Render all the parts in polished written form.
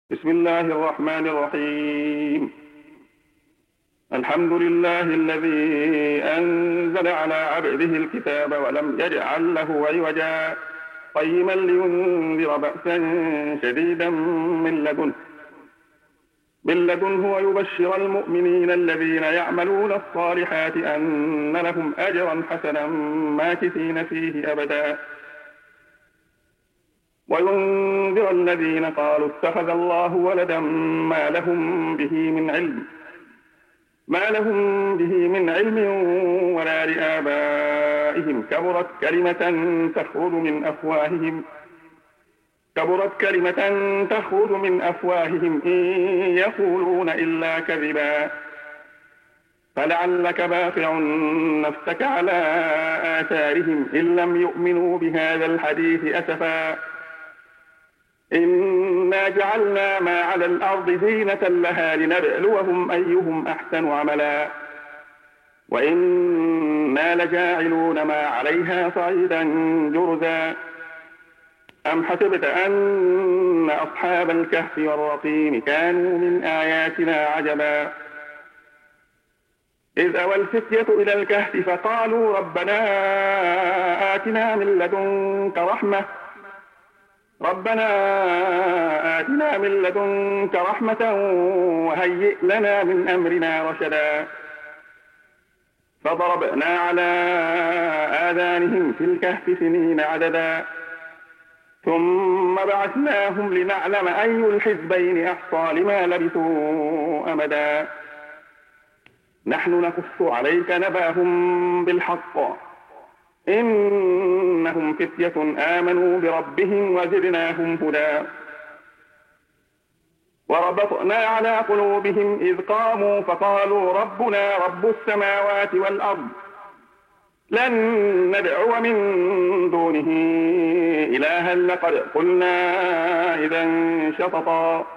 بسم الله الرحمن الرحيم. الحمد لله الذي أنزل على عبده الكتاب ولم يجعل له عوجا قيما لينذر بأسا شديدا من لدنه ويبشر المؤمنين الذين يعملون الصالحات أن لهم أجرا حسنا ماكثين فيه أبدا وينذر الذين قالوا اتخذ الله ولدا ما لهم به من علم ولا لآبائهم كبرت كلمة تخرج من أفواههم إن يقولون إلا كذبا فلعلك باخع نفسك على آثارهم إن لم يؤمنوا بهذا الحديث أسفا إنا جعلنا ما على الأرض زينة لها لنبلوهم أيهم أحسن عملا وإنا لجاعلون ما عليها صعيدا جرزا أم حسبت أن أصحاب الكهف والرقيم كانوا من آياتنا عجبا إذ أوى الفتية إلى الكهف فقالوا ربنا آتنا من لدنك رحمة وهيئ لنا من أمرنا رشدا فضربنا على آذانهم في الكهف سنين عددا ثم بعثناهم لنعلم أي الحزبين أحصى لما لبثوا أمدا نحن نقص عليك نبأهم بالحق إنهم فتية آمنوا بربهم وزدناهم هدى وربطنا على قلوبهم إذ قاموا فقالوا ربنا رب السماوات والأرض لن ندعو من دونه إلها لقد قلنا إذا شططا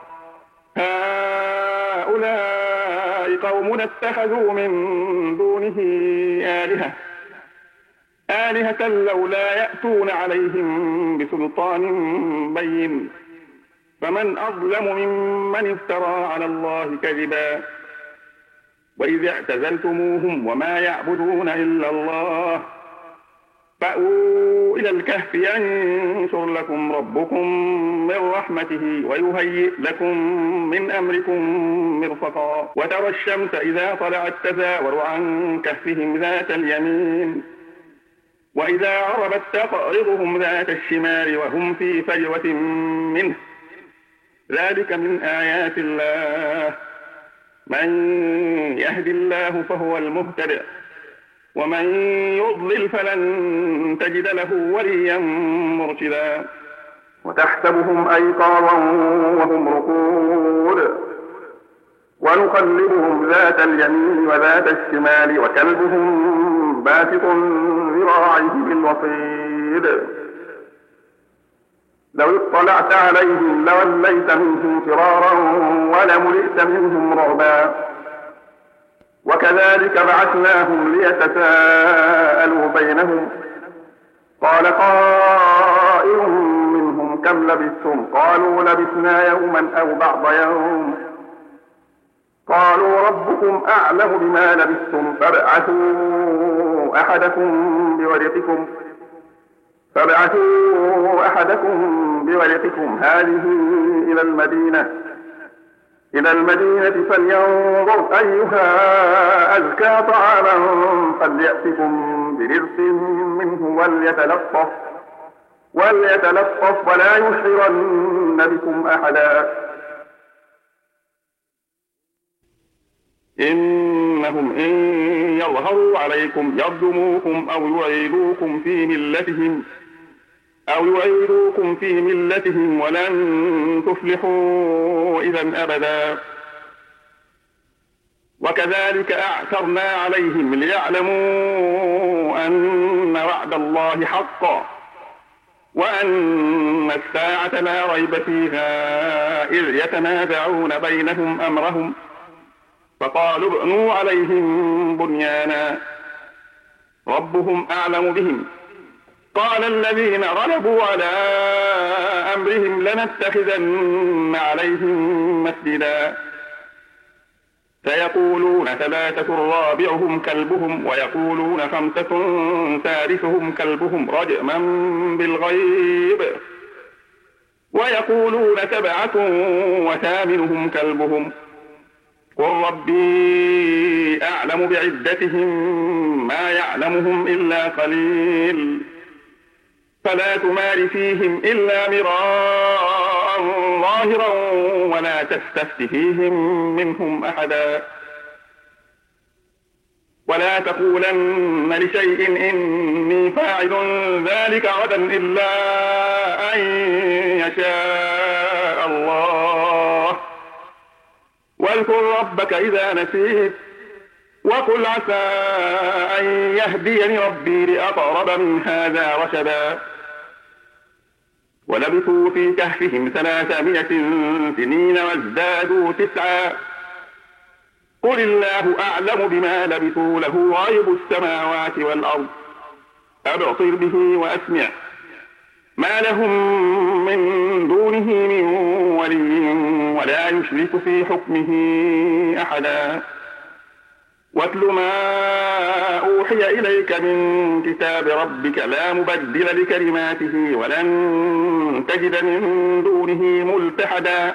هؤلاء قوم اتخذوا من دونه آلهة لولا يأتون عليهم بسلطان بين فمن أظلم ممن افترى على الله كذبا وإذ اعتزلتموهم وما يعبدون إلا الله فأووا إلى الكهف ينشر لكم ربكم من رحمته ويهيئ لكم من أمركم مرفقا وترى الشمس إذا طلعت تزاور عن كهفهم ذات اليمين وإذا عربت تقرضهم ذات الشمال وهم في فجوة منه ذلك من آيات الله من يهد الله فهو المهتد ومن يضلل فلن تجد له وليا مرشدا وتحسبهم أيقاظا وهم رقود ونقلبهم ذات اليمين وذات الشمال وكلبهم باسط ذراعيه بالوصيد لو اطلعت عليهم لوليت منهم فرارا ولملئت منهم رعبا وكذلك بعثناهم ليتساءلوا بينهم قال قائل منهم كم لبثتم قالوا لبثنا يوما أو بعض يوم قالوا ربكم أعلم بما لبثتم فابعثوا أحدكم بورقكم هذه إلى المدينة فلينظر أيها أزكى طعاما فليأتكم برزق منه وليتلطف ولا يشعرن بكم أحدا إنهم إن يظهروا عليكم يرجموكم أو يعيدوكم في ملتهم ولن تفلحوا إذا أبدا وكذلك أعثرنا عليهم ليعلموا أن وعد الله حق وأن الساعة لا ريب فيها إذ يتنازعون بينهم أمرهم فقالوا ابنوا عليهم بنيانا ربهم أعلم بهم قال الذين غلبوا على أمرهم لنتخذن عليهم مسجدا سيقولون 3 رابعهم كلبهم ويقولون 5 سادسهم كلبهم رجما بالغيب ويقولون 7 وثامنهم كلبهم قل ربي أعلم بعدتهم ما يعلمهم إلا قليل فلا تمار فيهم إلا مراء ظاهرا ولا تستفت فيهم منهم أحدا ولا تقولن لشيء إني فاعل ذلك غدا إلا أن يشاء الله واذكر ربك إذا نسيت وقل عسى أن يهديني ربي لأقرب من هذا رشدا ولبثوا في كهفهم 300 سنين وازدادوا 9 قل الله أعلم بما لبثوا له غيب السماوات والأرض أبصر به وأسمع ما لهم من دونه من ولي ولا يشرك في حكمه أحدا واتل ما أوحي إليك من كتاب ربك لا مبدل لكلماته ولن تجد من دونه ملتحدا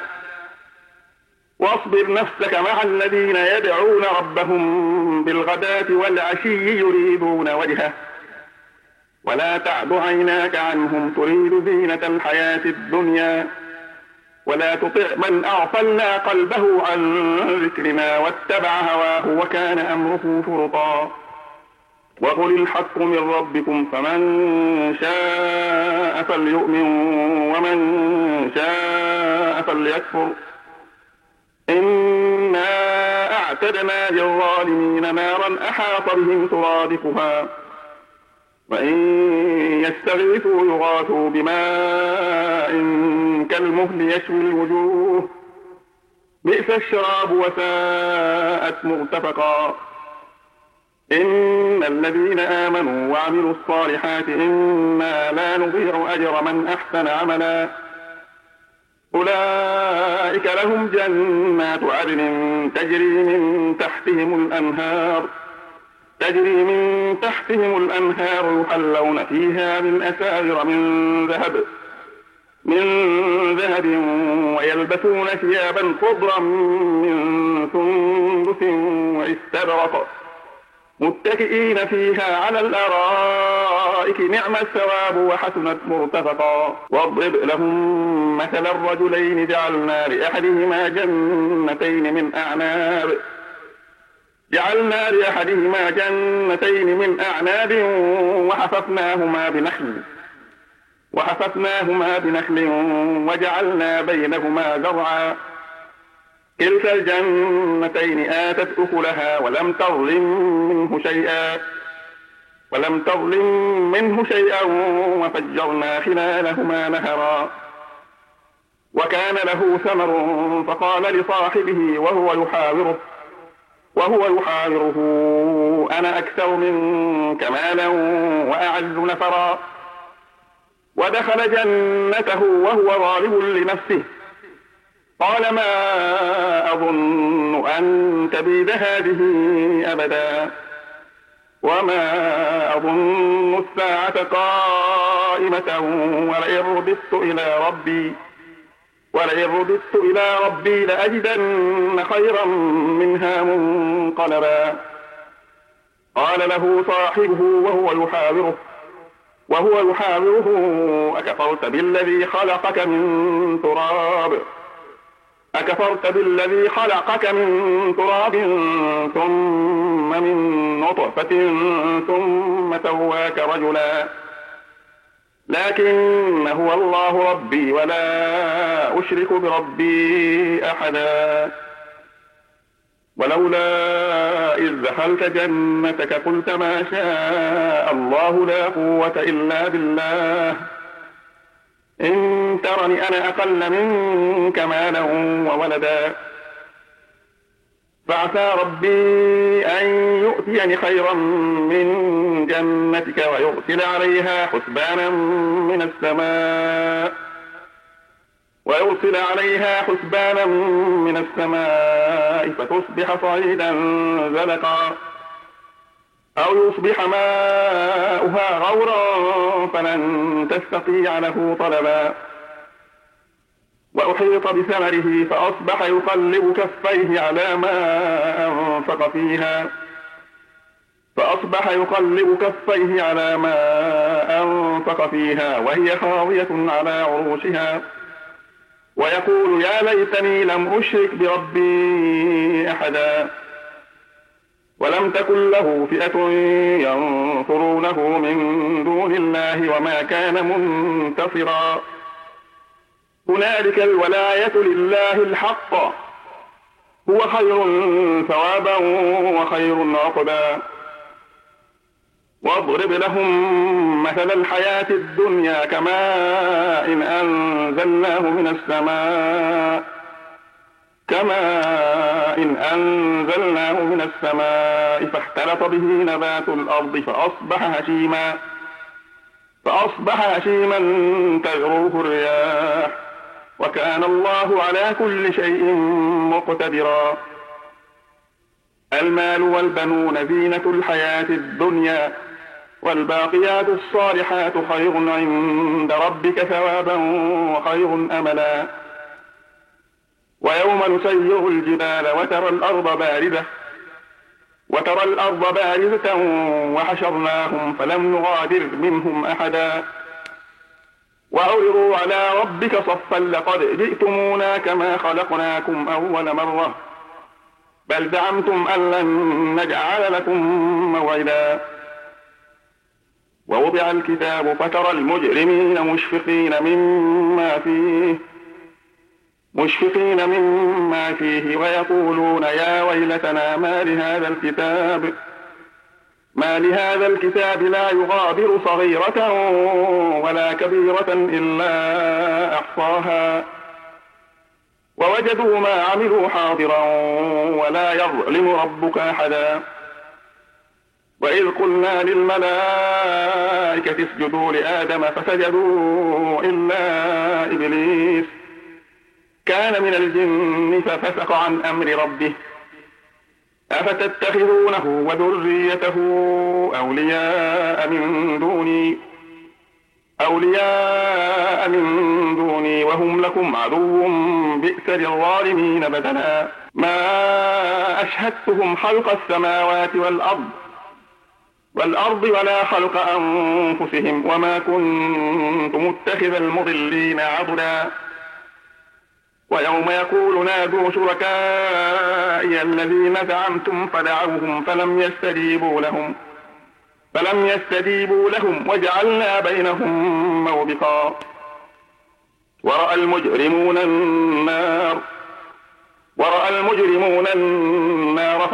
واصبر نفسك مع الذين يدعون ربهم بالغداة والعشي يريدون وجهه ولا تعد عيناك عنهم تريد زينة الحياة الدنيا ولا تطع من أغفلنا قلبه عن ذكرنا واتبع هواه وكان أمره فرطا وقل الحق من ربكم فمن شاء فليؤمن ومن شاء فليكفر إنا أعتدنا للظالمين نارا أحاط بهم سرادقها وإن يستغيثوا يغاثوا بماء كالمهل يشوي الوجوه بئس الشراب وساءت مرتفقا إن الذين آمنوا وعملوا الصالحات إنا لا نضيع أجر من أحسن عملا أولئك لهم جنات عدن تجري من تحتهم الأنهار يحلون فيها من أساور من ذهب ويلبسون ثيابا خضرا من سندس واستبرق متكئين فيها على الأرائك نعم الثواب وحسنت مرتفقا واضرب لهم مثل الرجلين جعلنا لأحدهما جنتين من أعناب وحففناهما بنخل وجعلنا بينهما زرعا كلتا الجنتين آتت أكلها ولم تظلم منه شيئا وفجرنا خلالهما نهرا وكان له ثمر فقال لصاحبه وهو يحاوره أنا أكثر منك مالا وأعز نفرا ودخل جنته وهو ظالم لنفسه قال ما أظن أن تبيد هذه أبدا وما أظن الساعة قائمة ولئن رددت إلى ربي لأجدن خيرا منها منقلبا قال له صاحبه وهو يحاوره أكفرت بالذي خلقك من تراب ثم من نطفة ثم سواك رجلا لكن هو الله ربي ولا أشرك بربي أحدا ولولا إذ دخلت جنتك قلت ما شاء الله لا قوة إلا بالله إن ترني أنا أقل منك مالا وولدا فعسى ربي أن يؤتيني خيرا من جنتك ويرسل عليها حسبانا من السماء فتصبح صعيدا زلقا أو يصبح ماؤها غورا فلن تستطيع له طلبا وأحيط بثمره فأصبح يقلب كفيه على ما أنفق فيها وهي خاوية على عروشها ويقول يا ليتني لم أشرك بربي أحدا ولم تكن له فئة ينصرونه من دون الله وما كان منتصرا هنالك الولاية لله الحق هو خير ثوابا وخير عقبا واضرب لهم مثل الحياة الدنيا كماء إن أنزلناه من السماء فاختلط به نبات الأرض فأصبح هشيما تذروه الرياح وكان الله على كل شيء مقتدرا المال والبنون زينة الحياة الدنيا والباقيات الصالحات خير عند ربك ثوابا وخير أملا ويوم نسير الجبال وترى الأرض بارزة وحشرناهم فلم نغادر منهم أحدا وعرضوا على ربك صفا لقد جئتمونا كما خلقناكم أول مرة بل زعمتم أن لن نجعل لكم موعدا ووضع الكتاب فترى المجرمين مشفقين مما فيه ويقولون يا ويلتنا ما لهذا الكتاب لا يغادر صغيرة ولا كبيرة إلا أحصاها ووجدوا ما عملوا حاضرا ولا يظلم ربك أحدا وإذ قلنا للملائكة اسجدوا لآدم فسجدوا إلا إبليس كان من الجن ففسق عن أمر ربه أفتتخذونه وذريته أولياء من دوني وهم لكم عدو بئس للظالمين بدلا ما أشهدتهم خلق السماوات والأرض ولا خلق أنفسهم وما كنت متخذ المضلين عضدا ويوم يقول نادوا شركائي الذين زعمتم فدعوهم فلم يستجيبوا لهم وجعلنا بينهم موبقا ورأى المجرمون النار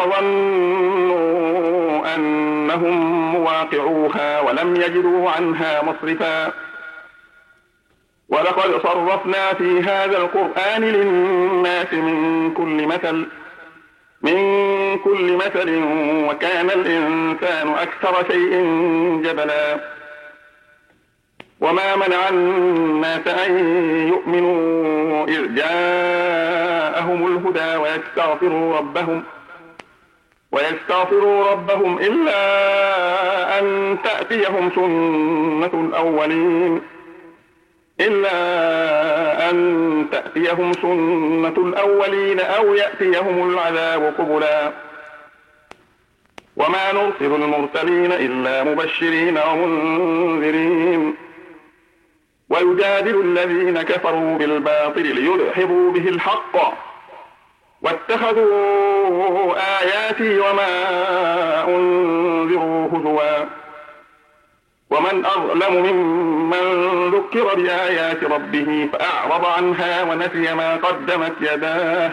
فظنوا أنهم مواقعوها ولم يجدوا عنها مصرفا ولقد صرفنا في هذا القرآن للناس من كل مثل وكان الإنسان أكثر شيء جدلا وما منع الناس أن يؤمنوا إذ جاءهم الهدى ويستغفروا ربهم إلا أن تأتيهم سنة الأولين أو يأتيهم العذاب قبلا وما نرسل المرسلين إلا مبشرين ومنذرين ويجادل الذين كفروا بالباطل ليدحضوا به الحق واتخذوا آياتي وما أنذروا هزوا ومن أظلم ممن ذكر بآيات ربه فأعرض عنها ونسي ما قدمت يداه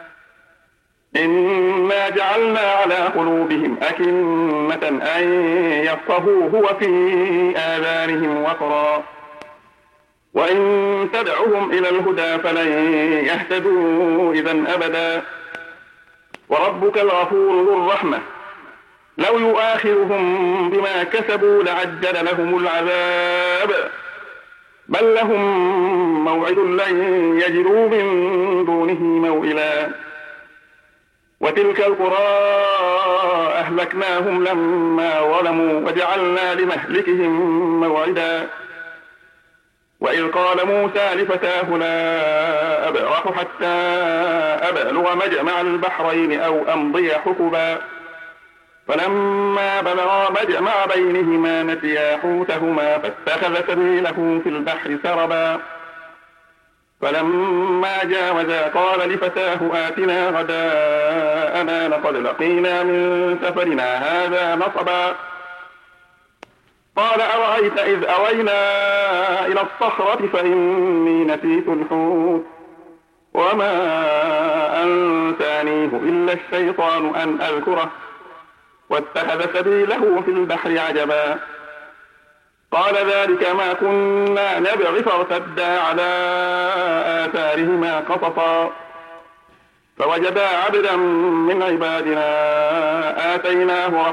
إنا جعلنا على قلوبهم أكنة أن يفقهوه وفي آذانهم وقرا وإن تدعهم إلى الهدى فلن يهتدوا إذا أبدا وربك الغفور ذو الرحمة لو يؤاخذهم بما كسبوا لعجل لهم العذاب بل لهم موعد لن يجدوا من دونه موئلا وتلك القرى أهلكناهم لما ظلموا وجعلنا لمهلكهم موعدا وإذ قال موسى لفتاه لا أبرح حتى أبلغ مجمع البحرين أو أمضي حقبا فلما بلغا مجمع بينهما نسيا حوتهما فاتخذ سبيله في البحر سربا فلما جاوزا قال لفتاه آتنا غداءنا لقد لقينا من سفرنا هذا نصبا قال أرأيت إذ أوينا إلى الصخرة فإني نسيت الحوت وما أنسانيه إلا الشيطان أن أذكره واتخذ سبيله في البحر عجبا قال ذلك ما كنا نبغي فارتدا على آثارهما قصصا فوجدا عبدا من عبادنا آتيناه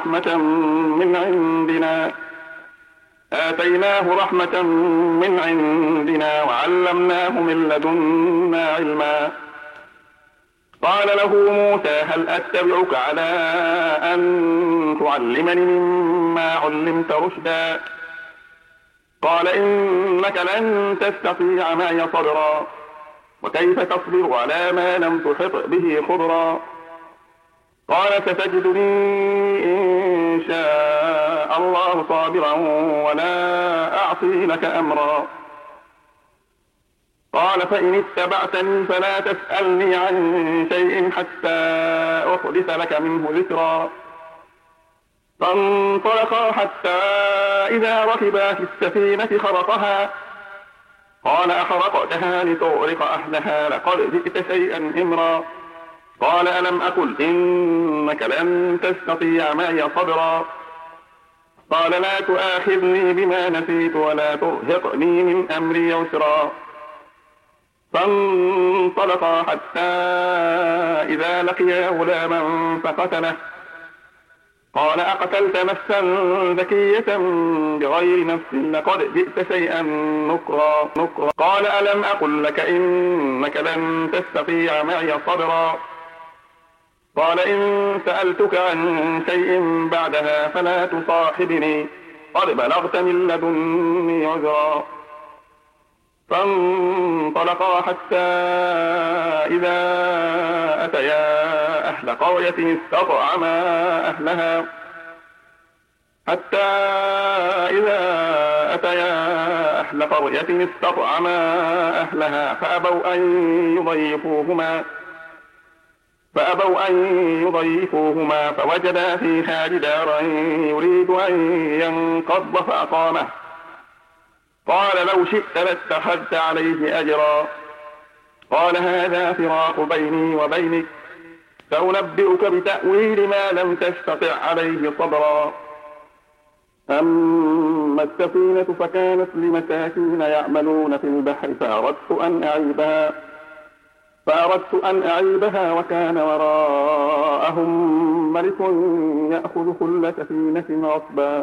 رحمة من عندنا وعلمناه من لدنا علما قال له موسى هل أتبعك على أن تعلمني مما علمت رشدا قال إنك لن تستطيع معي صبرا وكيف تصبر على ما لم تحط به خبرا قال ستجدني إن شاء الله صابرا ولا أعصي لك أمرا قال فإن اتبعتني فلا تسألني عن شيء حتى أحدث لك منه ذكرا فانطلقا حتى إذا ركبا في السفينة خرقها قال أخرقتها لتغرق أهلها لقد جئت شيئا إمرا قال ألم أقل إنك لن تستطيع معي صبرا قال لا تؤاخذني بما نسيت ولا ترهقني من أمري عسرا فانطلقا حتى إذا لقيا غلاما فقتله قال أقتلت نفسا ذكية بغير نفس لقد جئت شيئا نكرا قال ألم أقل لك إنك لن تستطيع معي صبرا قال إن سألتك عن شيء بعدها فلا تصاحبني قد بلغت من لدني عذرا فانطلقا حتى إذا أتيا أهل قرية استطعما أهلها فأبوا أن يضيفوهما فوجدا فيها جدارا يريد أن ينقض فأقامه قال لو شئت لاتخذت عليه أجرا قال هذا فراق بيني وبينك سأنبئك بتأويل ما لم تستطع عليه صبرا أما السفينة فكانت لمساكين يعملون في البحر فأردت أن أعيبها وكان وراءهم ملك يأخذ كل سفينة غصبا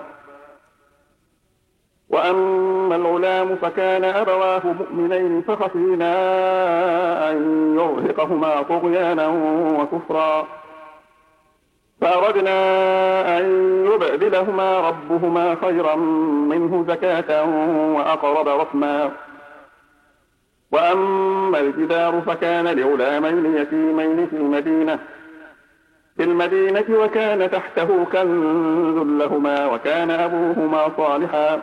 وأما الغلام فكان أبواه مؤمنين فخشينا أن يرهقهما طغيانا وكفرا فأردنا أن يبدلهما ربهما خيرا منه زكاة وأقرب رحما وأما الجدار فكان لغلامين يتيمين في المدينة وكان تحته كنز لهما وكان أبوهما صالحا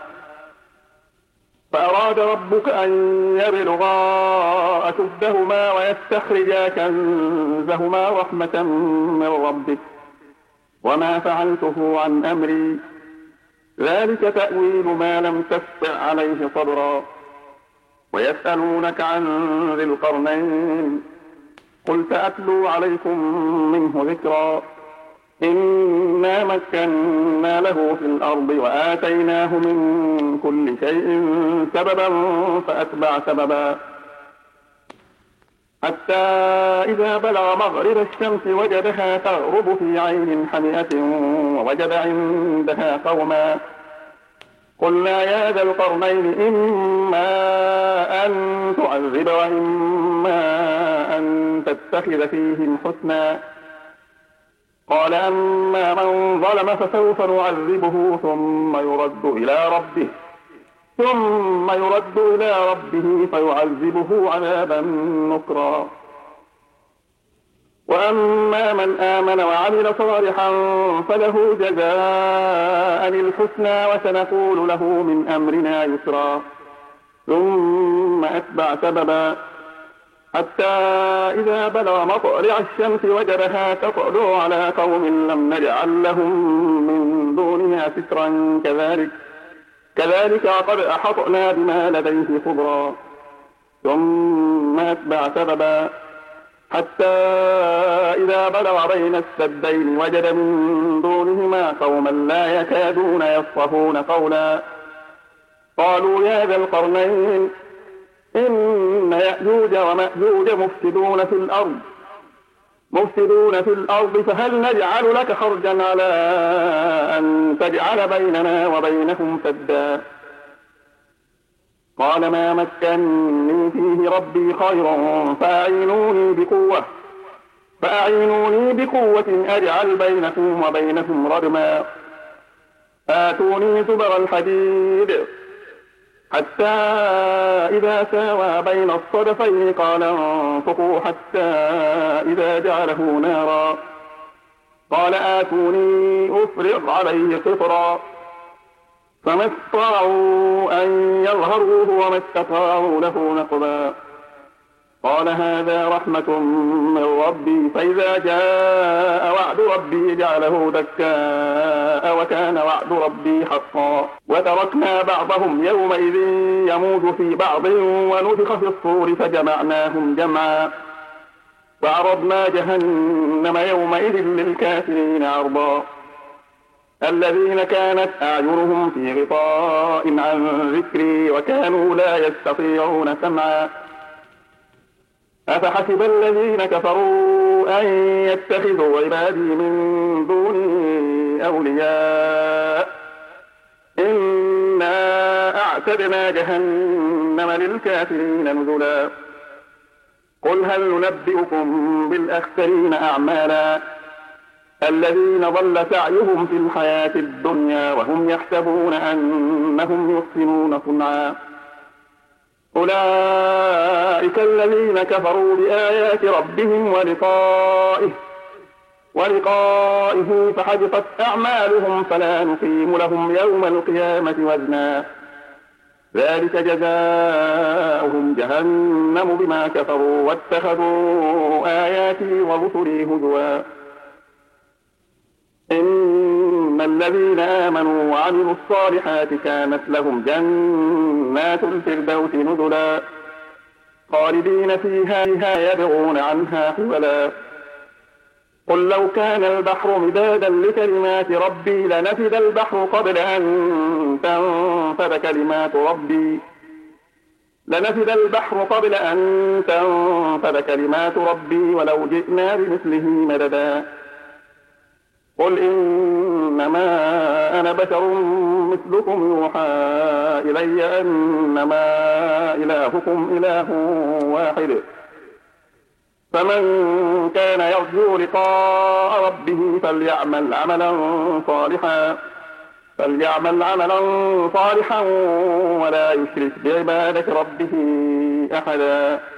فأراد ربك أن يبلغا أشدهما ويستخرجا كنزهما رحمة من ربك وما فعلته عن أمري ذلك تأويل ما لم تستطع عليه صبرا ويسألونك عن ذي القرنين قل سأتلو عليكم منه ذكرا إنا مكنا له في الأرض وآتيناه من كل شيء سببا فأتبع سببا حتى إذا بلغ مغرب الشمس وجدها تغرب في عين حمئة ووجد عندها قوما. قلنا يا ذا القرنين إما أن تعذب وإما أن تتخذ فيهم حسنا. قال أما من ظلم فسوف نعذبه ثم يرد إلى ربه فيعذبه عذابا نكرا. وأما من آمن وعمل صالحا فله جزاء الحسنى وسنقول له من أمرنا يسرا. ثم أتبع سببا حتى إذا بلغ مطلع الشمس وجدها تطلع على قوم لم نجعل لهم من دونها سترا كذلك وقد أحطنا بما لديه خبرا. ثم أتبع سببا حتى إذا بلغ بين السدين وجد من دونهما قوما لا يكادون يفقهون قولا. قالوا يا ذا القرنين إن يأجوج ومأجوج مفسدون في الأرض فهل نجعل لك خرجا على أن تجعل بيننا وبينهم سدا. قال ما مكنني فيه ربي خير فأعينوني بقوة أجعل بينكم وبينهم ردما. آتوني زبر الحديد حتى إذا ساوى بين الصدفين قال انفقوا حتى إذا جعله نارا. قال آتوني أفرغ عليه قطرا. فما استطاعوا أن يظهروه وما استطاعوا له نقبا. قال هذا رحمة من ربي فإذا جاء وعد ربي جعله دكاء وكان وعد ربي حقا. وتركنا بعضهم يومئذ يموج في بعض ونفخ في الصور فجمعناهم جمعا. وعرضنا جهنم يومئذ للكافرين عرضا. الذين كانت أعينهم في غطاء عن ذكري وكانوا لا يستطيعون سمعا. أفحسب الذين كفروا أن يتخذوا عبادي من دوني أولياء إنا أعتدنا جهنم للكافرين نزلا. قل هل ننبئكم بالأخسرين أعمالا الذين ضل سعيهم في الحياة الدنيا وهم يحسبون أنهم يحسنون صنعا. أولئك الذين كفروا بآيات ربهم ولقائه فحبطت أعمالهم فلا نقيم لهم يوم القيامة وزنا. ذلك جزاؤهم جهنم بما كفروا واتخذوا آياتي ورسلي هزوا. إن الذين آمنوا وعملوا الصالحات كانت لهم جنات الفردوس نزلا خالدين فيها يبغون عنها حولا. قل لو كان البحر مدادا لكلمات ربي لنفد البحر قبل أن تنفد كلمات ربي ولو جئنا بمثله مددا. قل إنما أنا بشر مثلكم يوحى إلي أنما إلهكم إله واحد. فمن كان يرجو لقاء ربه فليعمل عملا صالحا ولا يشرك بعبادة ربه أحدا.